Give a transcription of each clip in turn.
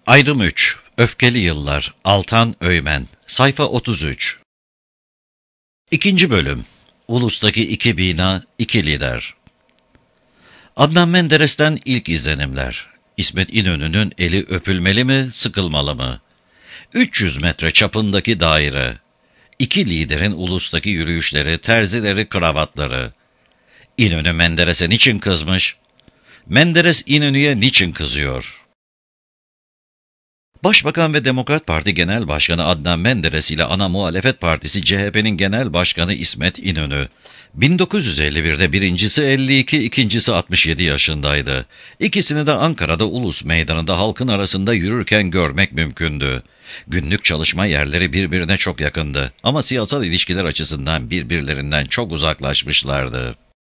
Ayrım 3. Öfkeli Yıllar. Altan Öymen. Sayfa 33. 2. Bölüm. Ulus'taki 2 bina, 2 lider. Adnan Menderes'ten ilk izlenimler. İsmet İnönü'nün eli öpülmeli mi, sıkılmalı mı? 300 metre çapındaki daire. 2 liderin Ulus'taki yürüyüşleri, terzileri, kravatları. İnönü Menderes'e niçin kızmış? Menderes İnönü'ye niçin kızıyor? Başbakan ve Demokrat Parti Genel Başkanı Adnan Menderes ile ana muhalefet partisi CHP'nin Genel Başkanı İsmet İnönü, 1951'de birincisi 52, ikincisi 67 yaşındaydı. İkisini de Ankara'da Ulus Meydanı'nda halkın arasında yürürken görmek mümkündü. Günlük çalışma yerleri birbirine çok yakındı ama siyasal ilişkiler açısından birbirlerinden çok uzaklaşmışlardı.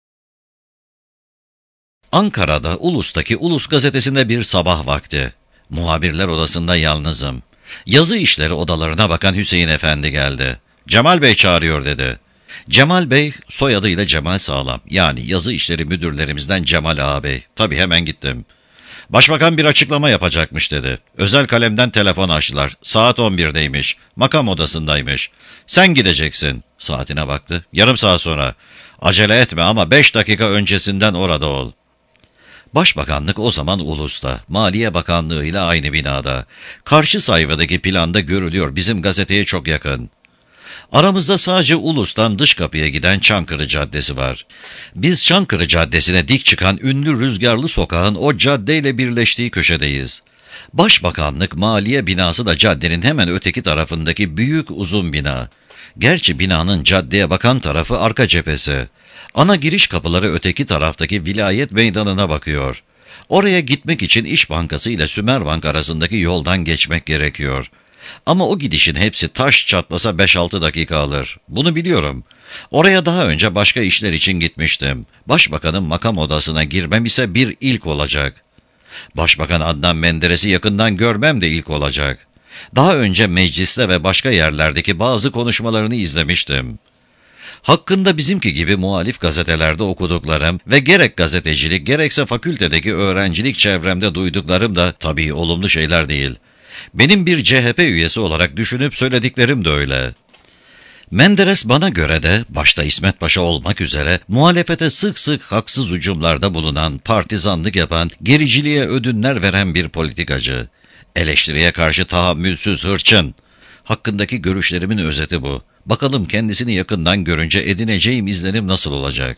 Ankara'da Ulus'taki Ulus gazetesinde bir sabah vakti. Muhabirler odasında yalnızım. Yazı işleri odalarına bakan Hüseyin Efendi geldi. "Cemal Bey çağırıyor," dedi. Cemal Bey, soyadıyla Cemal Sağlam. Yani yazı işleri müdürlerimizden Cemal ağabey. Tabii hemen gittim. "Başbakan bir açıklama yapacakmış," dedi. Özel kalemden telefon açtılar. Saat 11'deymiş. Makam odasındaymış. "Sen gideceksin." Saatine baktı. "Yarım saat sonra." "Acele etme ama 5 dakika öncesinden orada ol." Başbakanlık o zaman Ulus'ta, Maliye Bakanlığı ile aynı binada. Karşı sayfadaki planda görülüyor, bizim gazeteye çok yakın. Aramızda sadece Ulus'tan dış kapıya giden Çankırı Caddesi var. Biz Çankırı Caddesi'ne dik çıkan ünlü Rüzgarlı Sokağın o caddeyle birleştiği köşedeyiz. Başbakanlık Maliye binası da caddenin hemen öteki tarafındaki büyük uzun bina. Gerçi binanın caddeye bakan tarafı arka cephesi. Ana giriş kapıları öteki taraftaki Vilayet Meydanı'na bakıyor. Oraya gitmek için İş Bankası ile Sümerbank arasındaki yoldan geçmek gerekiyor. Ama o gidişin hepsi taş çatlasa 5-6 dakika alır. Bunu biliyorum. Oraya daha önce başka işler için gitmiştim. Başbakanın makam odasına girmem ise bir ilk olacak. Başbakan Adnan Menderes'i yakından görmem de ilk olacak. Daha önce mecliste ve başka yerlerdeki bazı konuşmalarını izlemiştim. Hakkında bizimki gibi muhalif gazetelerde okuduklarım ve gerek gazetecilik gerekse fakültedeki öğrencilik çevremde duyduklarım da tabii olumlu şeyler değil. Benim bir CHP üyesi olarak düşünüp söylediklerim de öyle. Menderes bana göre de başta İsmet Paşa olmak üzere muhalefete sık sık haksız hücumlarda bulunan, partizanlık yapan, gericiliğe ödünler veren bir politikacı. Eleştiriye karşı tahammülsüz, hırçın. Hakkındaki görüşlerimin özeti bu. Bakalım kendisini yakından görünce edineceğim izlenim nasıl olacak?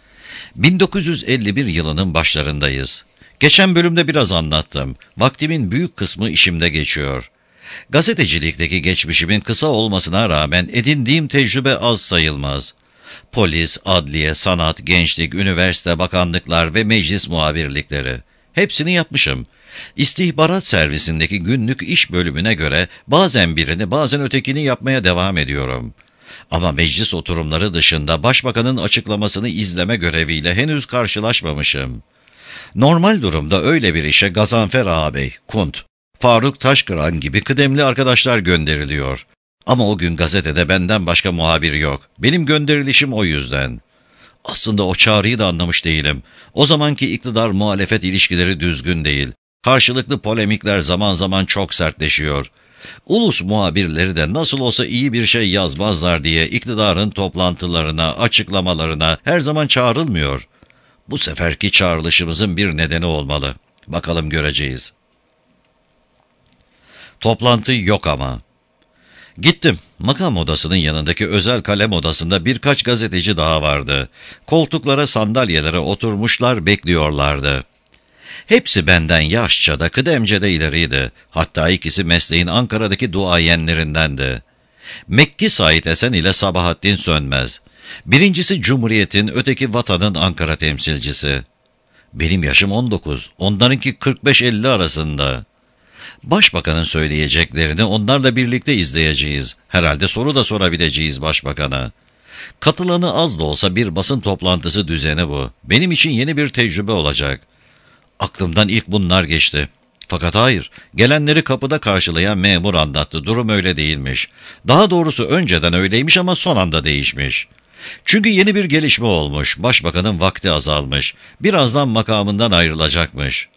1951 yılının başlarındayız. Geçen bölümde biraz anlattım. Vaktimin büyük kısmı işimde geçiyor. Gazetecilikteki geçmişimin kısa olmasına rağmen edindiğim tecrübe az sayılmaz. Polis, adliye, sanat, gençlik, üniversite, bakanlıklar ve meclis muhabirlikleri. Hepsini yapmışım. İstihbarat servisindeki günlük iş bölümüne göre bazen birini bazen ötekini yapmaya devam ediyorum. Ama meclis oturumları dışında başbakanın açıklamasını izleme göreviyle henüz karşılaşmamışım. Normal durumda öyle bir işe Gazanfer ağabey, Kunt, Faruk Taşkıran gibi kıdemli arkadaşlar gönderiliyor. Ama o gün gazetede benden başka muhabir yok. Benim gönderilişim o yüzden. Aslında o çağrıyı da anlamış değilim. O zamanki iktidar muhalefet ilişkileri düzgün değil. Karşılıklı polemikler zaman zaman çok sertleşiyor. Ulus muhabirleri de nasıl olsa iyi bir şey yazmazlar diye iktidarın toplantılarına, açıklamalarına her zaman çağrılmıyor. Bu seferki çağrılışımızın bir nedeni olmalı. Bakalım göreceğiz. Toplantı yok ama. Gittim. Makam odasının yanındaki özel kalem odasında birkaç gazeteci daha vardı. Koltuklara, sandalyelere oturmuşlar, bekliyorlardı. Hepsi benden yaşça da kıdemce de ileriydi. Hatta ikisi mesleğin Ankara'daki duayenlerindendi. Mekki Said Esen ile Sabahattin Sönmez. Birincisi Cumhuriyet'in, öteki Vatan'ın Ankara temsilcisi. Benim yaşım 19, onlarınki 45-50 arasında. Başbakanın söyleyeceklerini onlarla birlikte izleyeceğiz. Herhalde soru da sorabileceğiz başbakana. Katılanı az da olsa bir basın toplantısı düzeni bu. Benim için yeni bir tecrübe olacak. Aklımdan ilk bunlar geçti. Fakat hayır, gelenleri kapıda karşılayan memur anlattı. Durum öyle değilmiş. Daha doğrusu önceden öyleymiş ama son anda değişmiş. Çünkü yeni bir gelişme olmuş. Başbakanın vakti azalmış. Birazdan makamından ayrılacakmış.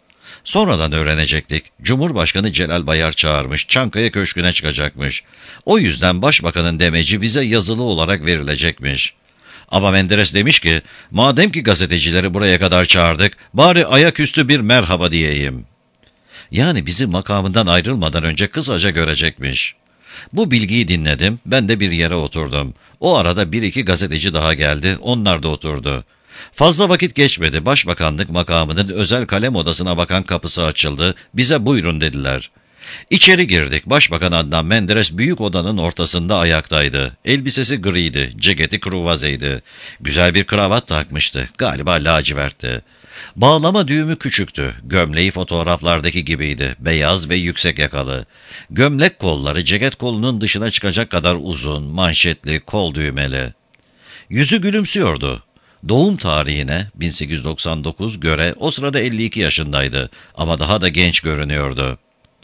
Sonradan öğrenecektik. Cumhurbaşkanı Celal Bayar çağırmış, Çankaya Köşkü'ne çıkacakmış. O yüzden başbakanın demeci bize yazılı olarak verilecekmiş. Ama Menderes demiş ki, madem ki gazetecileri buraya kadar çağırdık, bari ayaküstü bir merhaba diyeyim. Yani bizi makamından ayrılmadan önce kısaca görecekmiş. Bu bilgiyi dinledim, ben de bir yere oturdum. O arada bir iki gazeteci daha geldi, onlar da oturdu. Fazla vakit geçmedi, başbakanlık makamının özel kalem odasına bakan kapısı açıldı, bize buyurun dediler. İçeri girdik, Başbakan Adnan Menderes büyük odanın ortasında ayaktaydı. Elbisesi griydi, ceketi kruvazeydi. Güzel bir kravat takmıştı, galiba lacivertti. Bağlama düğümü küçüktü, gömleği fotoğraflardaki gibiydi, beyaz ve yüksek yakalı. Gömlek kolları ceket kolunun dışına çıkacak kadar uzun, manşetli, kol düğmeli. Yüzü gülümsüyordu. Doğum tarihine 1899 göre o sırada 52 yaşındaydı ama daha da genç görünüyordu.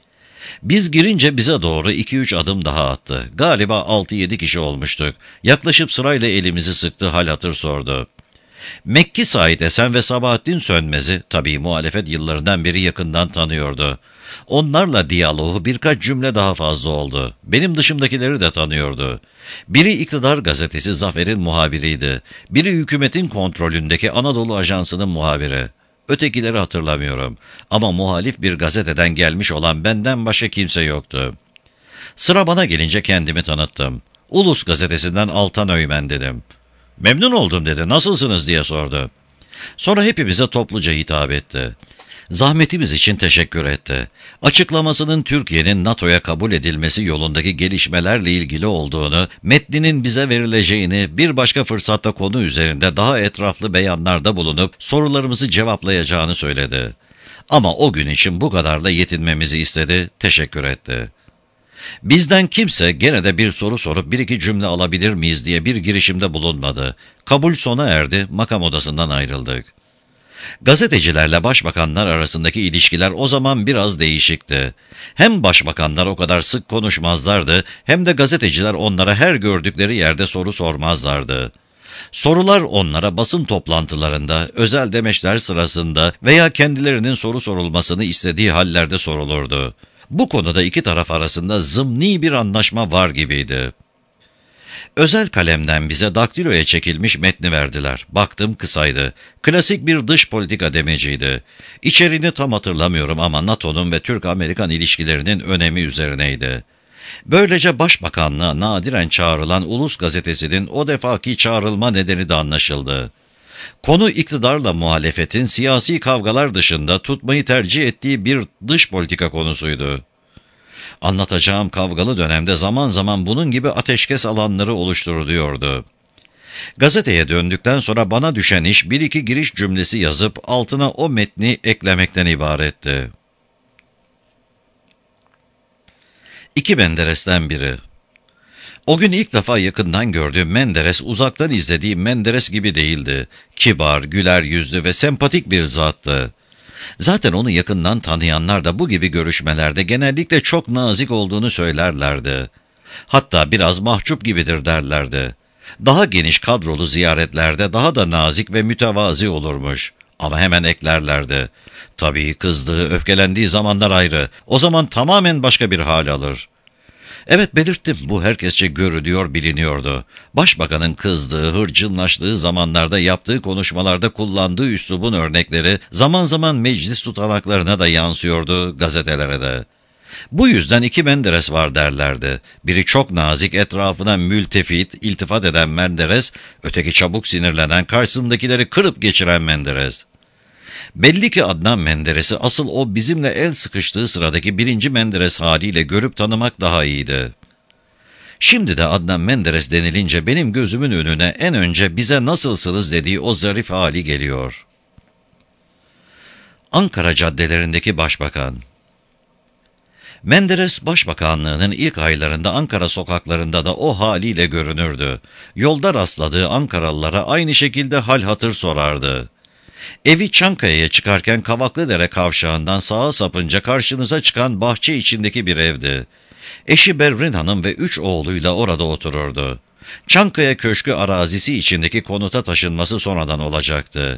Biz girince bize doğru 2-3 adım daha attı. Galiba 6-7 kişi olmuştuk. Yaklaşıp sırayla elimizi sıktı, hal hatır sordu. Mekki Said Esen ve Sabahattin Sönmez'i tabii muhalefet yıllarından beri yakından tanıyordu. Onlarla diyaloğu birkaç cümle daha fazla oldu. Benim dışımdakileri de tanıyordu. Biri iktidar gazetesi Zafer'in muhabiriydi. Biri hükümetin kontrolündeki Anadolu Ajansı'nın muhabiri. Ötekileri hatırlamıyorum ama muhalif bir gazeteden gelmiş olan benden başka kimse yoktu. Sıra bana gelince kendimi tanıttım. Ulus gazetesinden Altan Öymen dedim. Memnun oldum dedi, nasılsınız diye sordu. Sonra hepimize topluca hitap etti. Zahmetimiz için teşekkür etti. Açıklamasının Türkiye'nin NATO'ya kabul edilmesi yolundaki gelişmelerle ilgili olduğunu, metninin bize verileceğini, bir başka fırsatta konu üzerinde daha etraflı beyanlarda bulunup sorularımızı cevaplayacağını söyledi. Ama o gün için bu kadarla yetinmemizi istedi, teşekkür etti. Bizden kimse gene de bir soru sorup bir iki cümle alabilir miyiz diye bir girişimde bulunmadı. Kabul sona erdi, makam odasından ayrıldık. Gazetecilerle başbakanlar arasındaki ilişkiler o zaman biraz değişikti. Hem başbakanlar o kadar sık konuşmazlardı, hem de gazeteciler onlara her gördükleri yerde soru sormazlardı. Sorular onlara basın toplantılarında, özel demeçler sırasında veya kendilerinin soru sorulmasını istediği hallerde sorulurdu. Bu konuda iki taraf arasında zımni bir anlaşma var gibiydi. Özel kalemden bize daktiloya çekilmiş metni verdiler. Baktım kısaydı. Klasik bir dış politika demeciydi. İçeriğini tam hatırlamıyorum ama NATO'nun ve Türk-Amerikan ilişkilerinin önemi üzerineydi. Böylece Başbakanlığa nadiren çağrılan Ulus Gazetesi'nin o defaki çağrılma nedeni de anlaşıldı. Konu iktidarla muhalefetin siyasi kavgalar dışında tutmayı tercih ettiği bir dış politika konusuydu. Anlatacağım kavgalı dönemde zaman zaman bunun gibi ateşkes alanları oluşturuluyordu. Gazeteye döndükten sonra bana düşen iş bir iki giriş cümlesi yazıp altına o metni eklemekten ibaretti. İki Menderes'ten biri. O gün ilk defa yakından gördüğüm Menderes, uzaktan izlediğim Menderes gibi değildi. Kibar, güler yüzlü ve sempatik bir zattı. Zaten onu yakından tanıyanlar da bu gibi görüşmelerde genellikle çok nazik olduğunu söylerlerdi. Hatta biraz mahcup gibidir derlerdi. Daha geniş kadrolu ziyaretlerde daha da nazik ve mütevazi olurmuş. Ama hemen eklerlerdi. Tabii kızdığı, öfkelendiği zamanlar ayrı. O zaman tamamen başka bir hal alır. Evet, belirttim, bu herkesçe görülüyor, biliniyordu. Başbakanın kızdığı, hırçınlaştığı zamanlarda yaptığı konuşmalarda kullandığı üslubun örnekleri zaman zaman meclis tutanaklarına da yansıyordu, gazetelere de. Bu yüzden iki Menderes var derlerdi. Biri çok nazik, etrafına mültefit, iltifat eden Menderes, öteki çabuk sinirlenen, karşısındakileri kırıp geçiren Menderes. Belli ki Adnan Menderes'i asıl o bizimle el sıkıştığı sıradaki birinci Menderes haliyle görüp tanımak daha iyiydi. Şimdi de Adnan Menderes denilince benim gözümün önüne en önce bize nasılsınız dediği o zarif hali geliyor. Ankara caddelerindeki başbakan. Menderes başbakanlığının ilk aylarında Ankara sokaklarında da o haliyle görünürdü. Yolda rastladığı Ankaralılara aynı şekilde hal hatır sorardı. Evi Çankaya'ya çıkarken Kavaklıdere kavşağından sağa sapınca karşınıza çıkan bahçe içindeki bir evdi. Eşi Berrin Hanım ve 3 oğluyla orada otururdu. Çankaya Köşkü arazisi içindeki konuta taşınması sonradan olacaktı.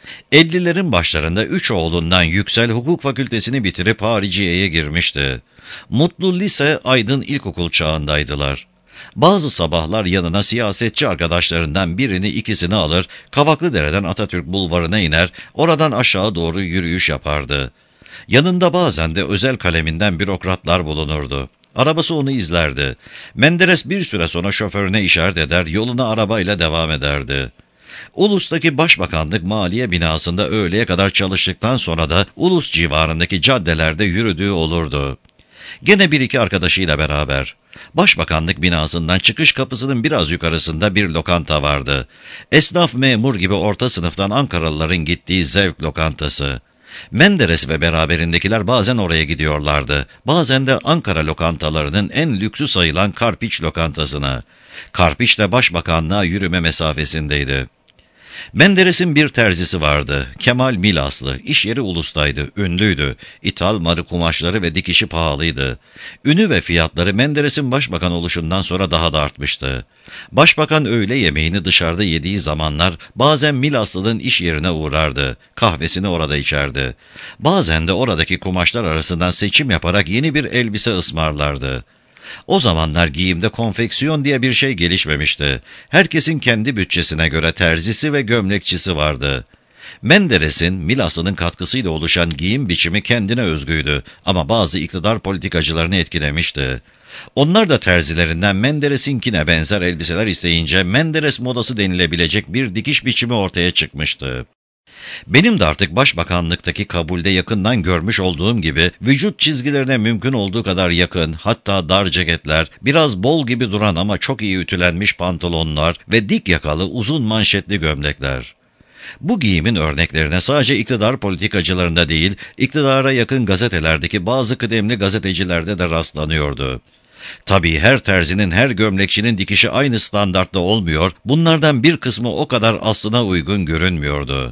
50'lerin başlarında 3 oğlundan Yüksel hukuk fakültesini bitirip hariciyeye girmişti. Mutlu lise, Aydın ilkokul çağındaydılar. Bazı sabahlar yanına siyasetçi arkadaşlarından birini ikisini alır, Kavaklıdere'den Atatürk Bulvarı'na iner, oradan aşağı doğru yürüyüş yapardı. Yanında bazen de özel kaleminden bürokratlar bulunurdu. Arabası onu izlerdi. Menderes bir süre sonra şoförüne işaret eder, yoluna arabayla devam ederdi. Ulus'taki Başbakanlık Maliye binasında öğleye kadar çalıştıktan sonra da Ulus civarındaki caddelerde yürüdüğü olurdu. Gene bir iki arkadaşıyla beraber. Başbakanlık binasından çıkış kapısının biraz yukarısında bir lokanta vardı. Esnaf memur gibi orta sınıftan Ankaralıların gittiği zevk lokantası. Menderes ve beraberindekiler bazen oraya gidiyorlardı. Bazen de Ankara lokantalarının en lüksü sayılan Karpiç lokantasına. Karpiç de Başbakanlığa yürüme mesafesindeydi. Menderes'in bir terzisi vardı. Kemal Milaslı. İş yeri Ulus'taydı. Ünlüydü. İthal marı kumaşları ve dikişi pahalıydı. Ünü ve fiyatları Menderes'in başbakan oluşundan sonra daha da artmıştı. Başbakan öğle yemeğini dışarıda yediği zamanlar bazen Milaslı'nın iş yerine uğrardı. Kahvesini orada içerdi. Bazen de oradaki kumaşlar arasından seçim yaparak yeni bir elbise ısmarlardı. O zamanlar giyimde konfeksiyon diye bir şey gelişmemişti. Herkesin kendi bütçesine göre terzisi ve gömlekçisi vardı. Menderes'in, Milaslı'nın katkısıyla oluşan giyim biçimi kendine özgüydü ama bazı iktidar politikacılarını etkilemişti. Onlar da terzilerinden Menderes'inkine benzer elbiseler isteyince Menderes modası denilebilecek bir dikiş biçimi ortaya çıkmıştı. Benim de artık başbakanlıktaki kabulde yakından görmüş olduğum gibi vücut çizgilerine mümkün olduğu kadar yakın, hatta dar ceketler, biraz bol gibi duran ama çok iyi ütülenmiş pantolonlar ve dik yakalı uzun manşetli gömlekler. Bu giyimin örneklerine sadece iktidar politikacılarında değil, iktidara yakın gazetelerdeki bazı kıdemli gazetecilerde de rastlanıyordu. Tabii her terzinin, her gömlekçinin dikişi aynı standartta olmuyor, bunlardan bir kısmı o kadar aslına uygun görünmüyordu.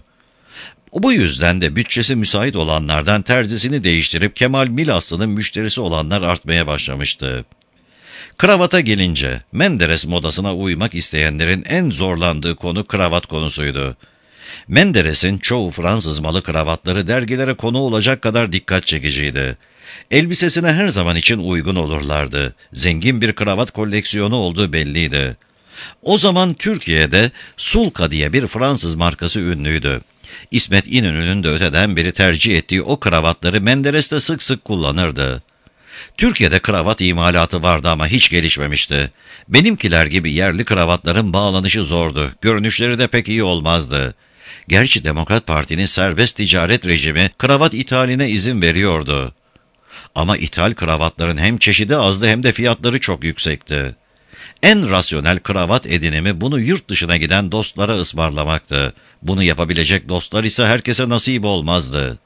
Bu yüzden de bütçesi müsait olanlardan terzisini değiştirip Kemal Milaslı'nın müşterisi olanlar artmaya başlamıştı. Kravata gelince, Menderes modasına uymak isteyenlerin en zorlandığı konu kravat konusuydu. Menderes'in çoğu Fransız malı kravatları dergilere konu olacak kadar dikkat çekiciydi. Elbisesine her zaman için uygun olurlardı. Zengin bir kravat koleksiyonu olduğu belliydi. O zaman Türkiye'de Sulka diye bir Fransız markası ünlüydü. İsmet İnönü'nün de öteden beri tercih ettiği o kravatları Menderes de sık sık kullanırdı. Türkiye'de kravat imalatı vardı ama hiç gelişmemişti. Benimkiler gibi yerli kravatların bağlanışı zordu, görünüşleri de pek iyi olmazdı. Gerçi Demokrat Parti'nin serbest ticaret rejimi kravat ithaline izin veriyordu. Ama ithal kravatların hem çeşidi azdı hem de fiyatları çok yüksekti. En rasyonel kravat edinimi bunu yurt dışına giden dostlara ısmarlamaktı. Bunu yapabilecek dostlar ise herkese nasip olmazdı.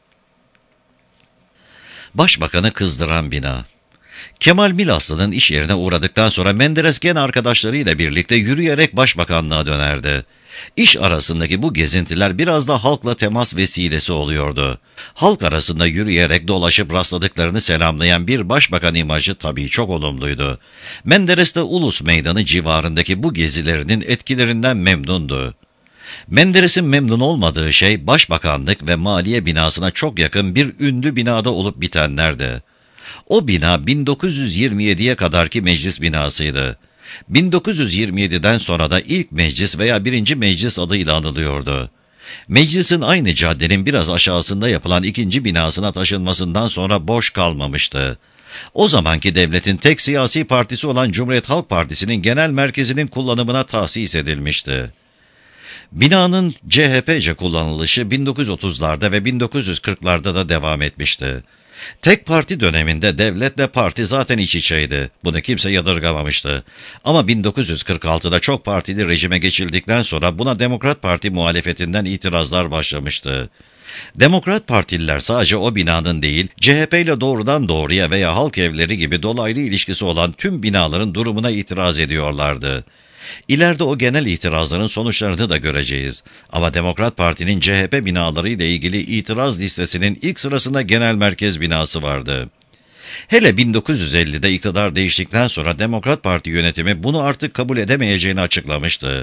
Başbakanı kızdıran bina. Kemal Milaslı'nın iş yerine uğradıktan sonra Menderes gene arkadaşlarıyla birlikte yürüyerek başbakanlığa dönerdi. İş arasındaki bu gezintiler biraz da halkla temas vesilesi oluyordu. Halk arasında yürüyerek dolaşıp rastladıklarını selamlayan bir başbakan imajı tabii çok olumluydu. Menderes de Ulus Meydanı civarındaki bu gezilerinin etkilerinden memnundu. Menderes'in memnun olmadığı şey başbakanlık ve maliye binasına çok yakın bir ünlü binada olup bitenlerdi. O bina 1927'ye kadarki meclis binasıydı. 1927'den sonra da ilk meclis veya birinci meclis adıyla anılıyordu. Meclisin aynı caddenin biraz aşağısında yapılan ikinci binasına taşınmasından sonra boş kalmamıştı. O zamanki devletin tek siyasi partisi olan Cumhuriyet Halk Partisi'nin genel merkezinin kullanımına tahsis edilmişti. Binanın CHP'ce kullanılışı 1930'larda ve 1940'larda da devam etmişti. Tek parti döneminde devletle parti zaten iç içeydi. Bunu kimse yadırgamamıştı. Ama 1946'da çok partili rejime geçildikten sonra buna Demokrat Parti muhalefetinden itirazlar başlamıştı. Demokrat Partililer sadece o binanın değil, CHP ile doğrudan doğruya veya halk evleri gibi dolaylı ilişkisi olan tüm binaların durumuna itiraz ediyorlardı. İleride o genel itirazların sonuçlarını da göreceğiz. Ama Demokrat Parti'nin CHP binaları ile ilgili itiraz listesinin ilk sırasında genel merkez binası vardı. Hele 1950'de iktidar değiştikten sonra Demokrat Parti yönetimi bunu artık kabul edemeyeceğini açıklamıştı.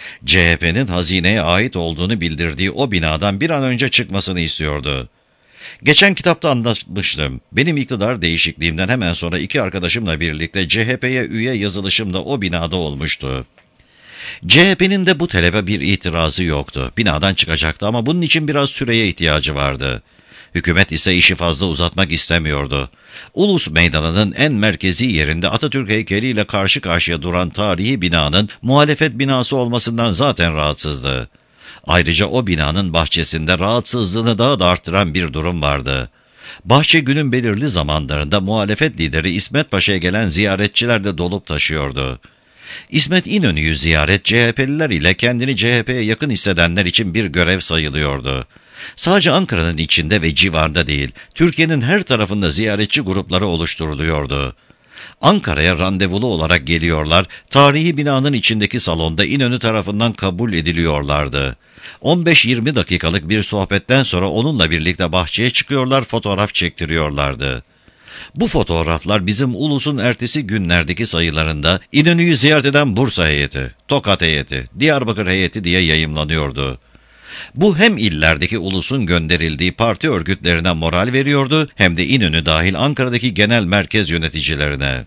CHP'nin hazineye ait olduğunu bildirdiği o binadan bir an önce çıkmasını istiyordu. Geçen kitapta anlatmıştım. Benim iktidar değişikliğimden hemen sonra 2 arkadaşımla birlikte CHP'ye üye yazılışım da o binada olmuştu. CHP'nin de bu talebe bir itirazı yoktu. Binadan çıkacaktı ama bunun için biraz süreye ihtiyacı vardı. Hükümet ise işi fazla uzatmak istemiyordu. Ulus Meydanı'nın en merkezi yerinde Atatürk heykeliyle karşı karşıya duran tarihi binanın muhalefet binası olmasından zaten rahatsızdı. Ayrıca o binanın bahçesinde rahatsızlığını daha da arttıran bir durum vardı. Bahçe günün belirli zamanlarında muhalefet lideri İsmet Paşa'ya gelen ziyaretçilerle dolup taşıyordu. İsmet İnönü'yü ziyaret CHP'liler ile kendini CHP'ye yakın hissedenler için bir görev sayılıyordu. Sadece Ankara'nın içinde ve civarında değil, Türkiye'nin her tarafında ziyaretçi grupları oluşturuluyordu. Ankara'ya randevulu olarak geliyorlar, tarihi binanın içindeki salonda İnönü tarafından kabul ediliyorlardı. 15-20 dakikalık bir sohbetten sonra onunla birlikte bahçeye çıkıyorlar, fotoğraf çektiriyorlardı. Bu fotoğraflar bizim ulusun ertesi günlerdeki sayılarında İnönü'yü ziyaret eden Bursa heyeti, Tokat heyeti, Diyarbakır heyeti diye yayımlanıyordu. Bu hem illerdeki ulusun gönderildiği parti örgütlerine moral veriyordu hem de İnönü dahil Ankara'daki genel merkez yöneticilerine.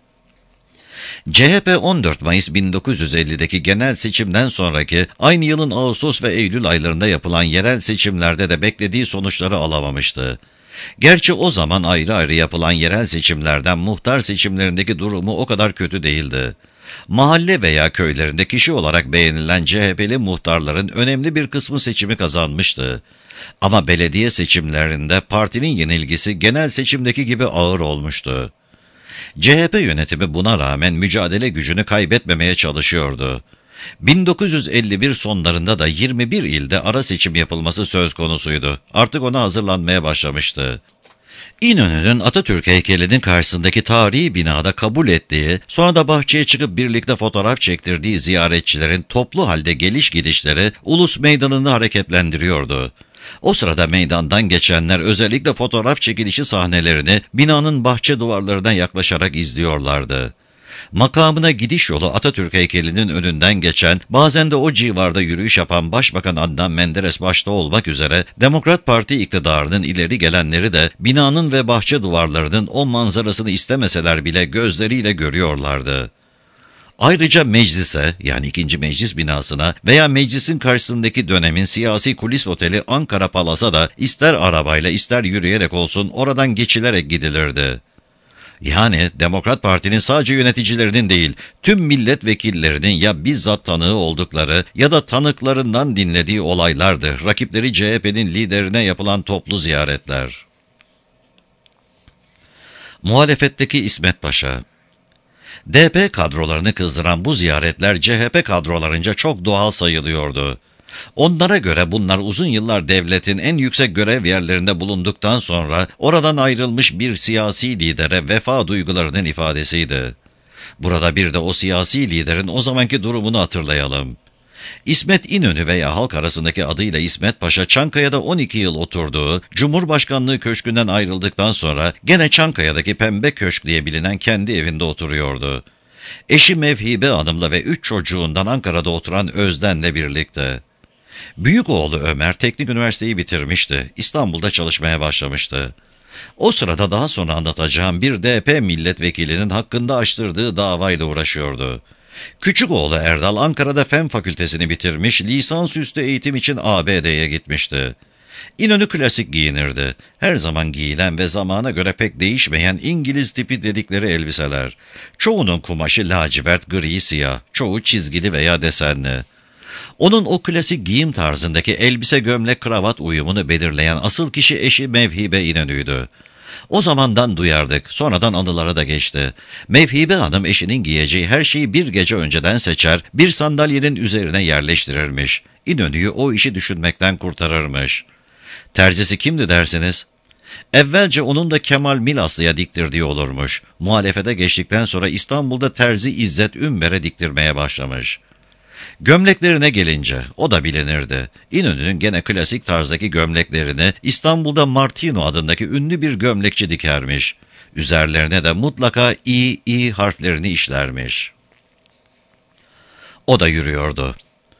CHP 14 Mayıs 1950'deki genel seçimden sonraki aynı yılın Ağustos ve Eylül aylarında yapılan yerel seçimlerde de beklediği sonuçları alamamıştı. Gerçi o zaman ayrı ayrı yapılan yerel seçimlerden muhtar seçimlerindeki durumu o kadar kötü değildi. Mahalle veya köylerinde kişi olarak beğenilen CHP'li muhtarların önemli bir kısmı seçimi kazanmıştı. Ama belediye seçimlerinde partinin yenilgisi genel seçimdeki gibi ağır olmuştu. CHP yönetimi buna rağmen mücadele gücünü kaybetmemeye çalışıyordu. 1951 sonlarında da 21 ilde ara seçim yapılması söz konusuydu. Artık ona hazırlanmaya başlamıştı. İnönü'nün Atatürk heykelinin karşısındaki tarihi binada kabul ettiği, sonra da bahçeye çıkıp birlikte fotoğraf çektirdiği ziyaretçilerin toplu halde geliş gidişleri Ulus Meydanı'nı hareketlendiriyordu. O sırada meydandan geçenler özellikle fotoğraf çekilişi sahnelerini binanın bahçe duvarlarına yaklaşarak izliyorlardı. Makamına gidiş yolu Atatürk heykelinin önünden geçen, bazen de o civarda yürüyüş yapan Başbakan Adnan Menderes başta olmak üzere Demokrat Parti iktidarının ileri gelenleri de binanın ve bahçe duvarlarının o manzarasını istemeseler bile gözleriyle görüyorlardı. Ayrıca meclise, yani 2. Meclis binasına veya meclisin karşısındaki dönemin siyasi kulis oteli Ankara Palas'a da ister arabayla ister yürüyerek olsun oradan geçilerek gidilirdi. Yani Demokrat Parti'nin sadece yöneticilerinin değil, tüm milletvekillerinin ya bizzat tanığı oldukları ya da tanıklarından dinlediği olaylardı. Rakipleri CHP'nin liderine yapılan toplu ziyaretler. Muhalefetteki İsmet Paşa. DP kadrolarını kızdıran bu ziyaretler CHP kadrolarınca çok doğal sayılıyordu. Onlara göre bunlar uzun yıllar devletin en yüksek görev yerlerinde bulunduktan sonra oradan ayrılmış bir siyasi lidere vefa duygularının ifadesiydi. Burada bir de o siyasi liderin o zamanki durumunu hatırlayalım. İsmet İnönü veya halk arasındaki adıyla İsmet Paşa, Çankaya'da 12 yıl oturduğu, Cumhurbaşkanlığı Köşkü'nden ayrıldıktan sonra gene Çankaya'daki Pembe Köşk diye bilinen kendi evinde oturuyordu. Eşi Mevhibe Hanım'la ve 3 çocuğundan Ankara'da oturan Özden'le birlikte. Büyük oğlu Ömer teknik üniversiteyi bitirmişti. İstanbul'da çalışmaya başlamıştı. O sırada daha sonra anlatacağım bir DP milletvekilinin hakkında açtırdığı davayla uğraşıyordu. Küçük oğlu Erdal Ankara'da Fen Fakültesini bitirmiş, lisansüstü eğitim için ABD'ye gitmişti. İnönü klasik giyinirdi. Her zaman giyilen ve zamana göre pek değişmeyen İngiliz tipi dedikleri elbiseler. Çoğunun kumaşı lacivert, gri, siyah, çoğu çizgili veya desenli. Onun o klasik giyim tarzındaki elbise gömlek kravat uyumunu belirleyen asıl kişi eşi Mevhibe İnönü'ydü. O zamandan duyardık, sonradan anılara da geçti. Mevhibe Hanım eşinin giyeceği her şeyi bir gece önceden seçer, bir sandalyenin üzerine yerleştirirmiş. İnönü'yü o işi düşünmekten kurtarırmış. Terzisi kimdi dersiniz? Evvelce onun da Kemal Milaslı'ya diktirdiği olurmuş. Muhalefete geçtikten sonra İstanbul'da terzi İzzet Ünver'e diktirmeye başlamış. Gömleklerine gelince o da bilinirdi. İnönü'nün gene klasik tarzdaki gömleklerini İstanbul'da Martino adındaki ünlü bir gömlekçi dikermiş. Üzerlerine de mutlaka İ harflerini işlermiş. O da yürüyordu.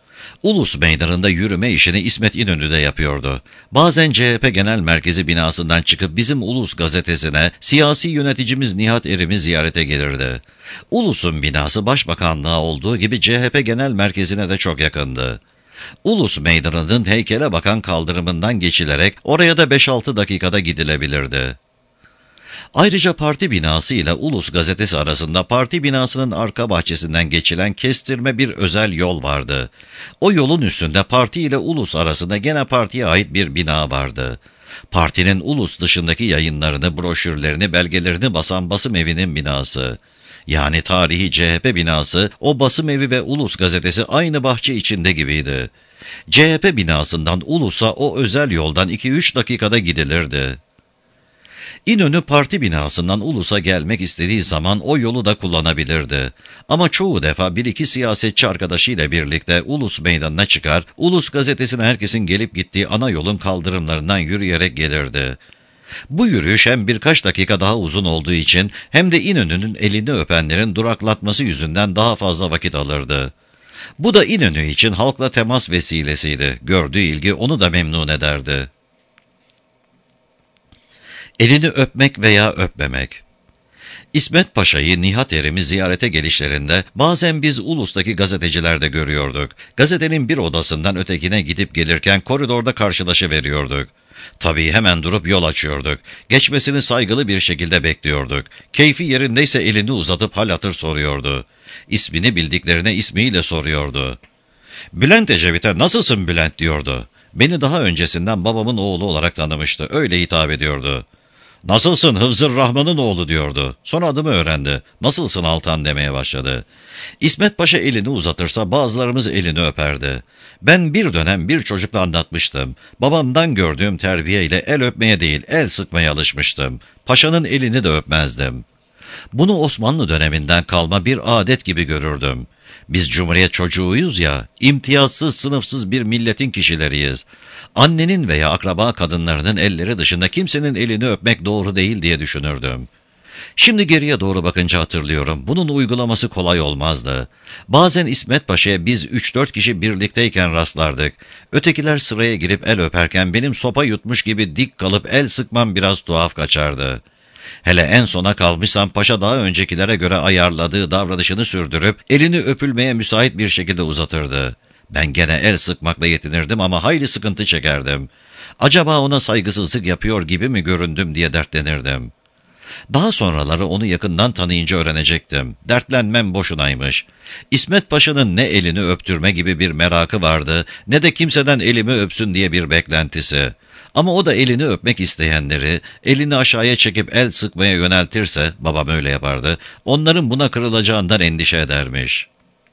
Ulus Meydanı'nda yürüme işini İsmet İnönü'de yapıyordu. Bazen CHP Genel Merkezi binasından çıkıp bizim Ulus gazetesine siyasi yöneticimiz Nihat Erim'i ziyarete gelirdi. Ulus'un binası Başbakanlığa olduğu gibi CHP Genel Merkezi'ne de çok yakındı. Ulus Meydanı'nın heykele bakan kaldırımından geçilerek oraya da 5-6 dakikada gidilebilirdi. Ayrıca parti binası ile Ulus gazetesi arasında parti binasının arka bahçesinden geçilen kestirme bir özel yol vardı. O yolun üstünde parti ile Ulus arasında gene partiye ait bir bina vardı. Partinin Ulus dışındaki yayınlarını, broşürlerini, belgelerini basan basım evinin binası. Yani tarihi CHP binası, o basım evi ve Ulus gazetesi aynı bahçe içinde gibiydi. CHP binasından Ulus'a o özel yoldan 2-3 dakikada gidilirdi. İnönü parti binasından Ulus'a gelmek istediği zaman o yolu da kullanabilirdi. Ama çoğu defa bir iki siyasetçi arkadaşıyla birlikte Ulus Meydanı'na çıkar, Ulus gazetesine herkesin gelip gittiği ana yolun kaldırımlarından yürüyerek gelirdi. Bu yürüyüş hem birkaç dakika daha uzun olduğu için hem de İnönü'nün elini öpenlerin duraklatması yüzünden daha fazla vakit alırdı. Bu da İnönü için halkla temas vesilesiydi. Gördüğü ilgi onu da memnun ederdi. Elini öpmek veya öpmemek. İsmet Paşa'yı, Nihat Erim'i ziyarete gelişlerinde bazen biz Ulus'taki gazetecilerde görüyorduk. Gazetenin bir odasından ötekine gidip gelirken koridorda karşılaşıveriyorduk. Tabii hemen durup yol açıyorduk. Geçmesini saygılı bir şekilde bekliyorduk. Keyfi yerindeyse elini uzatıp hal hatır soruyordu. İsmini bildiklerine ismiyle soruyordu. "Bülent Ecevit'e nasılsın Bülent?" diyordu. Beni daha öncesinden babamın oğlu olarak tanımıştı. Öyle hitap ediyordu. "Nasılsın Hıfzır Rahman'ın oğlu?" diyordu. Sonra adımı öğrendi. "Nasılsın Altan?" demeye başladı. İsmet Paşa elini uzatırsa bazılarımız elini öperdi. Ben bir dönem bir çocukla anlatmıştım. Babamdan gördüğüm terbiyeyle el öpmeye değil el sıkmaya alışmıştım. Paşanın elini de öpmezdim. Bunu Osmanlı döneminden kalma bir adet gibi görürdüm. Biz Cumhuriyet çocuğuyuz ya, imtiyazsız, sınıfsız bir milletin kişileriyiz. Annenin veya akraba kadınlarının elleri dışında kimsenin elini öpmek doğru değil diye düşünürdüm. Şimdi geriye doğru bakınca hatırlıyorum, bunun uygulaması kolay olmazdı. Bazen İsmet Paşa'ya biz 3-4 kişi birlikteyken rastlardık. Ötekiler sıraya girip el öperken benim sopa yutmuş gibi dik kalıp el sıkmam biraz tuhaf kaçardı. Hele en sona kalmışsam paşa daha öncekilere göre ayarladığı davranışını sürdürüp elini öpülmeye müsait bir şekilde uzatırdı. Ben gene el sıkmakla yetinirdim ama hayli sıkıntı çekerdim. Acaba ona saygısızlık yapıyor gibi mi göründüm diye dertlenirdim. Daha sonraları onu yakından tanıyınca öğrenecektim. Dertlenmem boşunaymış. İsmet Paşa'nın ne elini öptürme gibi bir merakı vardı, ne de kimseden elimi öpsün diye bir beklentisi. Ama o da elini öpmek isteyenleri, elini aşağıya çekip el sıkmaya yöneltirse, babam öyle yapardı, onların buna kırılacağından endişe edermiş.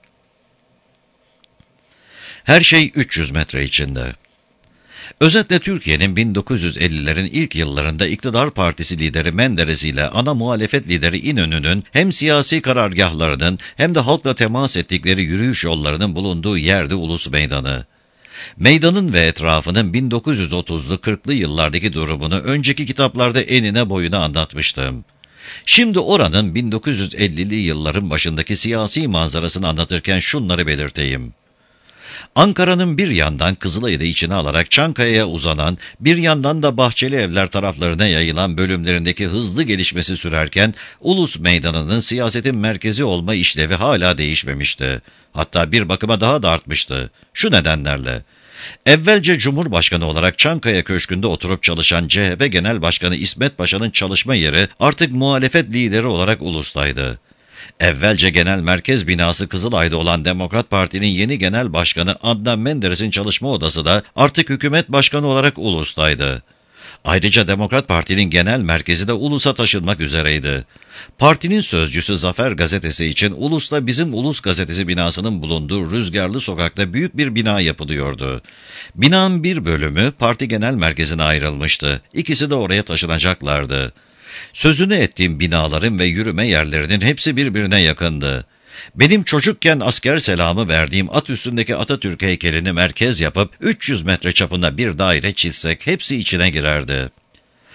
Her şey 300 metre içinde. Özetle Türkiye'nin 1950'lerin ilk yıllarında iktidar partisi lideri Menderes ile ana muhalefet lideri İnönü'nün hem siyasi karargahlarının hem de halkla temas ettikleri yürüyüş yollarının bulunduğu yerde Ulus Meydanı. Meydanın ve etrafının 1930'lu 40'lı yıllardaki durumunu önceki kitaplarda enine boyuna anlatmıştım. Şimdi oranın 1950'li yılların başındaki siyasi manzarasını anlatırken şunları belirteyim. Ankara'nın bir yandan Kızılay'ı içine alarak Çankaya'ya uzanan, bir yandan da Bahçeli Evler taraflarına yayılan bölümlerindeki hızlı gelişmesi sürerken, Ulus Meydanı'nın siyasetin merkezi olma işlevi hala değişmemişti. Hatta bir bakıma daha da artmıştı. Şu nedenlerle. Evvelce Cumhurbaşkanı olarak Çankaya Köşkü'nde oturup çalışan CHP Genel Başkanı İsmet Paşa'nın çalışma yeri artık muhalefet lideri olarak Ulus'taydı. Evvelce genel merkez binası Kızılay'da olan Demokrat Parti'nin yeni genel başkanı Adnan Menderes'in çalışma odası da artık hükümet başkanı olarak Ulus'taydı. Ayrıca Demokrat Parti'nin genel merkezi de Ulus'a taşınmak üzereydi. Partinin sözcüsü Zafer Gazetesi için Ulus'ta bizim Ulus Gazetesi binasının bulunduğu Rüzgarlı Sokak'ta büyük bir bina yapılıyordu. Binanın bir bölümü parti genel merkezine ayrılmıştı. İkisi de oraya taşınacaklardı. Sözünü ettiğim binaların ve yürüme yerlerinin hepsi birbirine yakındı. Benim çocukken asker selamı verdiğim at üstündeki Atatürk heykelini merkez yapıp 300 metre çapında bir daire çizsek hepsi içine girerdi.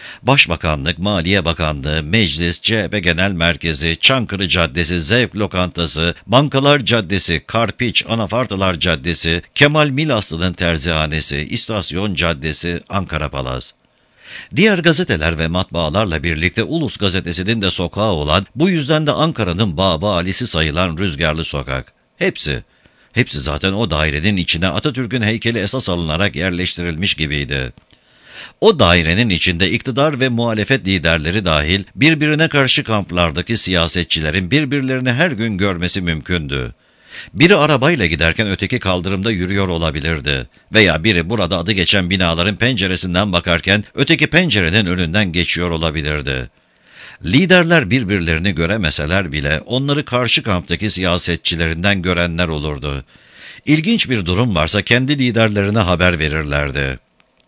Başbakanlık, Maliye Bakanlığı, Meclis, CHP Genel Merkezi, Çankırı Caddesi, Zevk Lokantası, Bankalar Caddesi, Karpiç, Anafartalar Caddesi, Kemal Milaslı'nın Terzihanesi, İstasyon Caddesi, Ankara Palaz. Diğer gazeteler ve matbaalarla birlikte Ulus Gazetesi'nin de sokağı olan, bu yüzden de Ankara'nın Baba Ali'si sayılan Rüzgarlı Sokak. Hepsi zaten o dairenin içine Atatürk'ün heykeli esas alınarak yerleştirilmiş gibiydi. O dairenin içinde iktidar ve muhalefet liderleri dahil birbirine karşı kamplardaki siyasetçilerin birbirlerini her gün görmesi mümkündü. Biri arabayla giderken öteki kaldırımda yürüyor olabilirdi. Veya biri burada adı geçen binaların penceresinden bakarken öteki pencerenin önünden geçiyor olabilirdi. Liderler birbirlerini göremeseler bile onları karşı kamptaki siyasetçilerinden görenler olurdu. İlginç bir durum varsa kendi liderlerine haber verirlerdi.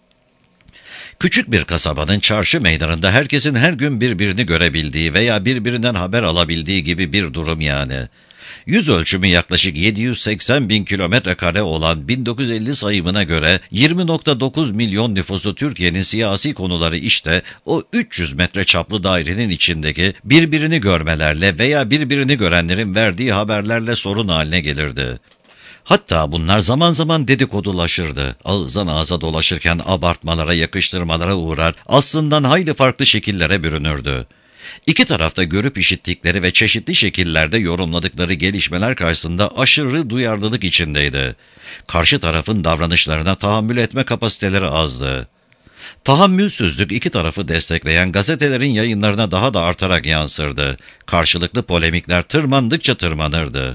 Küçük bir kasabanın çarşı meydanında herkesin her gün birbirini görebildiği veya birbirinden haber alabildiği gibi bir durum yani. Yüz ölçümü yaklaşık 780 bin kilometre kare olan 1950 sayımına göre 20,9 milyon nüfuslu Türkiye'nin siyasi konuları işte o 300 metre çaplı dairenin içindeki birbirini görmelerle veya birbirini görenlerin verdiği haberlerle sorun haline gelirdi. Hatta bunlar zaman zaman dedikodulaşırdı. Ağızdan ağza dolaşırken abartmalara, yakıştırmalara uğrar, aslından hayli farklı şekillere bürünürdü. İki tarafta görüp işittikleri ve çeşitli şekillerde yorumladıkları gelişmeler karşısında aşırı duyarlılık içindeydi. Karşı tarafın davranışlarına tahammül etme kapasiteleri azdı. Tahammülsüzlük iki tarafı destekleyen gazetelerin yayınlarına daha da artarak yansırdı. Karşılıklı polemikler tırmandıkça tırmanırdı.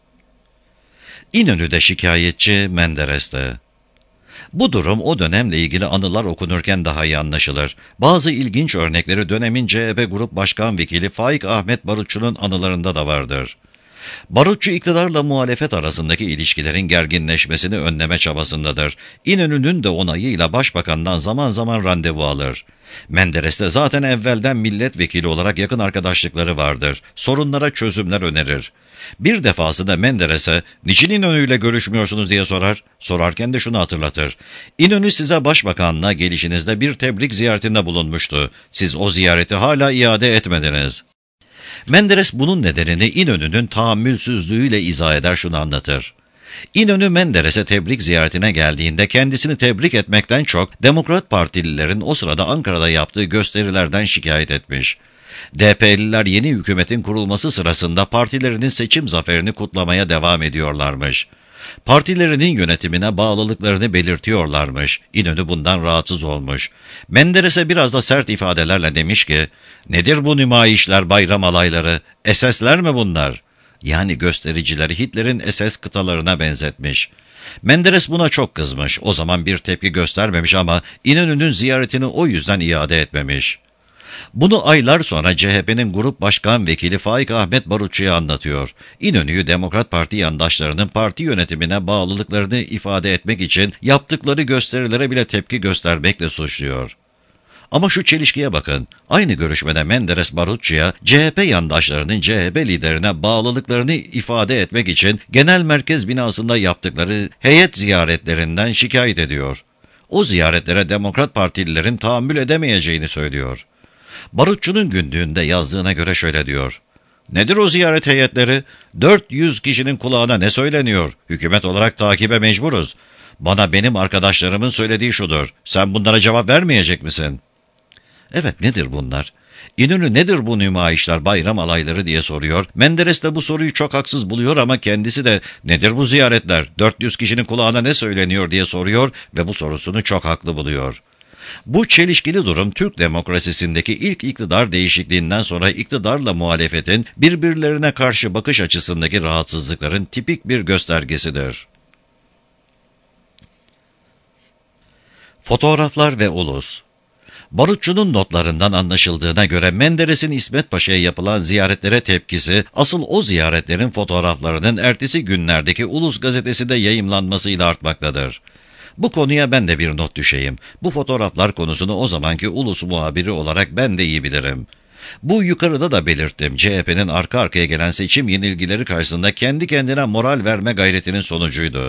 İnönü'de şikayetçi, Menderes'te. Bu durum o dönemle ilgili anılar okunurken daha iyi anlaşılır. Bazı ilginç örnekleri dönemin CHP Grup Başkan Vekili Faik Ahmet Barutçu'nun anılarında da vardır. Barutçu iktidarla muhalefet arasındaki ilişkilerin gerginleşmesini önleme çabasındadır. İnönü'nün de onayıyla başbakandan zaman zaman randevu alır. Menderes de zaten evvelden milletvekili olarak yakın arkadaşlıkları vardır. Sorunlara çözümler önerir. Bir defasında Menderes'e "Niçin İnönü'yle görüşmüyorsunuz?" diye sorar. Sorarken de şunu hatırlatır: "İnönü size başbakanlığa gelişinizde bir tebrik ziyaretinde bulunmuştu. Siz o ziyareti hala iade etmediniz." Menderes bunun nedenini İnönü'nün tahammülsüzlüğüyle izah eder, şunu anlatır. İnönü Menderes'e tebrik ziyaretine geldiğinde kendisini tebrik etmekten çok Demokrat Partililerin o sırada Ankara'da yaptığı gösterilerden şikayet etmiş. DP'liler yeni hükümetin kurulması sırasında partilerinin seçim zaferini kutlamaya devam ediyorlarmış. Partilerinin yönetimine bağlılıklarını belirtiyorlarmış. İnönü bundan rahatsız olmuş. Menderes'e biraz da sert ifadelerle demiş ki, "Nedir bu nümayişler, bayram alayları? SS'ler mi bunlar?" Yani göstericileri Hitler'in SS kıtalarına benzetmiş. Menderes buna çok kızmış. O zaman bir tepki göstermemiş ama İnönü'nün ziyaretini o yüzden iade etmemiş. Bunu aylar sonra CHP'nin Grup Başkan Vekili Faik Ahmet Barutçu'ya anlatıyor. İnönü'yü Demokrat Parti yandaşlarının parti yönetimine bağlılıklarını ifade etmek için yaptıkları gösterilere bile tepki göstermekle suçluyor. Ama şu çelişkiye bakın. Aynı görüşmede Menderes Barutçu'ya CHP yandaşlarının CHP liderine bağlılıklarını ifade etmek için genel merkez binasında yaptıkları heyet ziyaretlerinden şikayet ediyor. O ziyaretlere Demokrat Partililerin tahammül edemeyeceğini söylüyor. Barutçu'nun günlüğünde yazdığına göre şöyle diyor: "Nedir o ziyaret heyetleri? 400 kişinin kulağına ne söyleniyor? Hükümet olarak takibe mecburuz. Bana benim arkadaşlarımın söylediği şudur: sen bunlara cevap vermeyecek misin?" Evet, nedir bunlar? İnönü nedir bu nümayişler, bayram alayları diye soruyor. Menderes de bu soruyu çok haksız buluyor ama kendisi de nedir bu ziyaretler, 400 kişinin kulağına ne söyleniyor diye soruyor ve bu sorusunu çok haklı buluyor. Bu çelişkili durum Türk demokrasisindeki ilk iktidar değişikliğinden sonra iktidarla muhalefetin birbirlerine karşı bakış açısındaki rahatsızlıkların tipik bir göstergesidir. Fotoğraflar ve ulus. Barutçu'nun notlarından anlaşıldığına göre Menderes'in İsmet Paşa'ya yapılan ziyaretlere tepkisi, asıl o ziyaretlerin fotoğraflarının ertesi günlerdeki Ulus gazetesinde yayımlanmasıyla artmaktadır. Bu konuya ben de bir not düşeyim. Bu fotoğraflar konusunu o zamanki Ulus muhabiri olarak ben de iyi bilirim. Bu yukarıda da belirttim. CHP'nin arka arkaya gelen seçim yenilgileri karşısında kendi kendine moral verme gayretinin sonucuydu.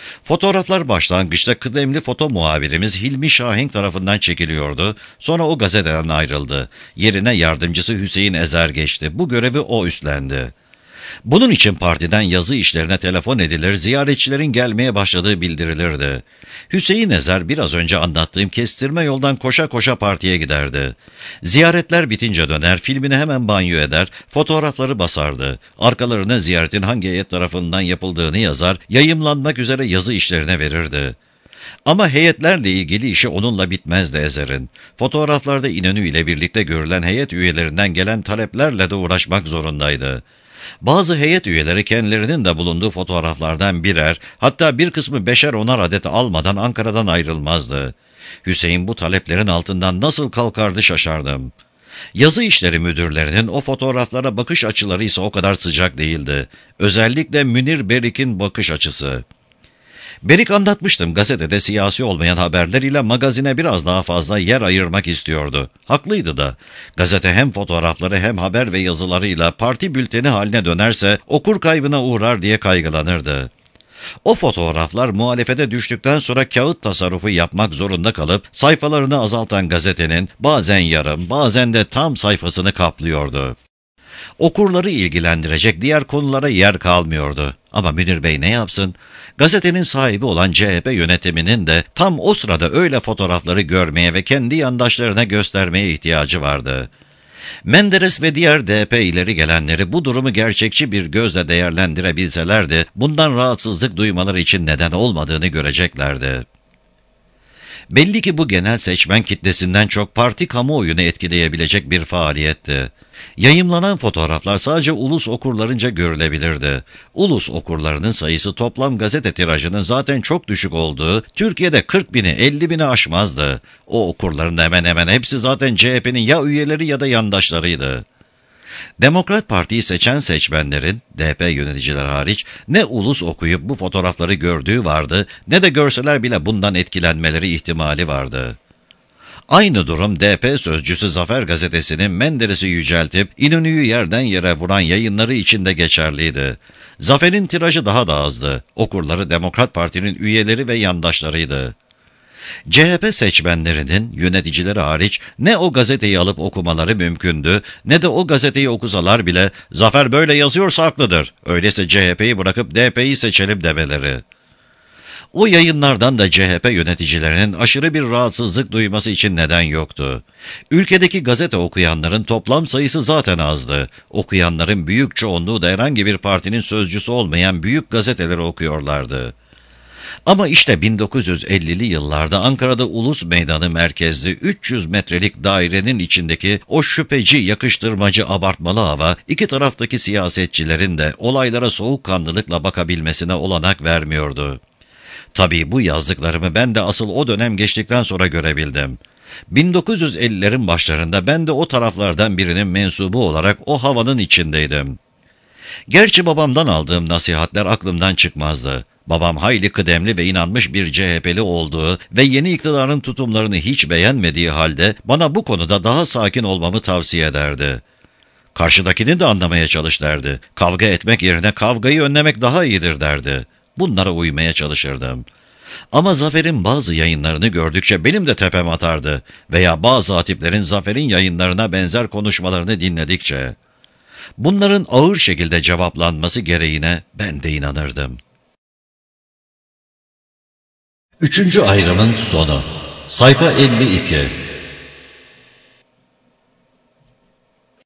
Fotoğraflar başlangıçta kıdemli foto muhabirimiz Hilmi Şahin tarafından çekiliyordu. Sonra o gazeteden ayrıldı. Yerine yardımcısı Hüseyin Ezer geçti. Bu görevi o üstlendi. Bunun için partiden yazı işlerine telefon edilir, ziyaretçilerin gelmeye başladığı bildirilirdi. Hüseyin Ezer biraz önce anlattığım kestirme yoldan koşa koşa partiye giderdi. Ziyaretler bitince döner, filmini hemen banyo eder, fotoğrafları basardı. Arkalarına ziyaretin hangi heyet tarafından yapıldığını yazar, yayımlanmak üzere yazı işlerine verirdi. Ama heyetlerle ilgili işi onunla bitmezdi Ezer'in. Fotoğraflarda İnönü ile birlikte görülen heyet üyelerinden gelen taleplerle de uğraşmak zorundaydı. Bazı heyet üyeleri kendilerinin de bulunduğu fotoğraflardan birer, hatta bir kısmı beşer onar adet almadan Ankara'dan ayrılmazdı. Hüseyin bu taleplerin altından nasıl kalkardı şaşardım. Yazı işleri müdürlerinin o fotoğraflara bakış açıları ise o kadar sıcak değildi. Özellikle Münir Berik'in bakış açısı. Berik anlatmıştım, gazetede siyasi olmayan haberler ile magazine biraz daha fazla yer ayırmak istiyordu. Haklıydı da. Gazete hem fotoğrafları hem haber ve yazılarıyla parti bülteni haline dönerse okur kaybına uğrar diye kaygılanırdı. O fotoğraflar muhalefete düştükten sonra kağıt tasarrufu yapmak zorunda kalıp sayfalarını azaltan gazetenin bazen yarım bazen de tam sayfasını kaplıyordu. Okurları ilgilendirecek diğer konulara yer kalmıyordu. Ama Münir Bey ne yapsın? Gazetenin sahibi olan CHP yönetiminin de tam o sırada öyle fotoğrafları görmeye ve kendi yandaşlarına göstermeye ihtiyacı vardı. Menderes ve diğer DP ileri gelenleri bu durumu gerçekçi bir gözle değerlendirebilselerdi, bundan rahatsızlık duymaları için neden olmadığını göreceklerdi. Belli ki bu genel seçmen kitlesinden çok parti kamuoyunu etkileyebilecek bir faaliyetti. Yayımlanan fotoğraflar sadece ulus okurlarınca görülebilirdi. Ulus okurlarının sayısı toplam gazete tirajının zaten çok düşük olduğu, Türkiye'de 40 bini 50 bini aşmazdı. O okurların hemen hemen hepsi zaten CHP'nin ya üyeleri ya da yandaşlarıydı. Demokrat Parti'yi seçen seçmenlerin, DP yöneticiler hariç, ne ulus okuyup bu fotoğrafları gördüğü vardı, ne de görseler bile bundan etkilenmeleri ihtimali vardı. Aynı durum DP sözcüsü Zafer Gazetesi'nin Menderes'i yüceltip İnönü'yü yerden yere vuran yayınları için de geçerliydi. Zafer'in tirajı daha da azdı. Okurları Demokrat Parti'nin üyeleri ve yandaşlarıydı. CHP seçmenlerinin yöneticileri hariç ne o gazeteyi alıp okumaları mümkündü, ne de o gazeteyi okusalar bile "Zafer böyle yazıyorsa haklıdır, öyleyse CHP'yi bırakıp DP'yi seçelim" demeleri. O yayınlardan da CHP yöneticilerinin aşırı bir rahatsızlık duyması için neden yoktu. Ülkedeki gazete okuyanların toplam sayısı zaten azdı. Okuyanların büyük çoğunluğu da herhangi bir partinin sözcüsü olmayan büyük gazeteleri okuyorlardı. Ama işte 1950'li yıllarda Ankara'da Ulus Meydanı merkezli 300 metrelik dairenin içindeki o şüpheci, yakıştırmacı, abartmalı hava, iki taraftaki siyasetçilerin de olaylara soğukkanlılıkla bakabilmesine olanak vermiyordu. Tabii bu yazdıklarımı ben de asıl o dönem geçtikten sonra görebildim. 1950'lerin başlarında ben de o taraflardan birinin mensubu olarak o havanın içindeydim. Gerçi babamdan aldığım nasihatler aklımdan çıkmazdı. Babam hayli kıdemli ve inanmış bir CHP'li olduğu ve yeni iktidarın tutumlarını hiç beğenmediği halde bana bu konuda daha sakin olmamı tavsiye ederdi. Karşıdakini de anlamaya çalış derdi. Kavga etmek yerine kavgayı önlemek daha iyidir derdi. Bunlara uymaya çalışırdım. Ama Zafer'in bazı yayınlarını gördükçe benim de tepem atardı veya bazı hatiplerin Zafer'in yayınlarına benzer konuşmalarını dinledikçe. Bunların ağır şekilde cevaplanması gereğine ben de inanırdım. 3. ayrımın sonu. Sayfa 52.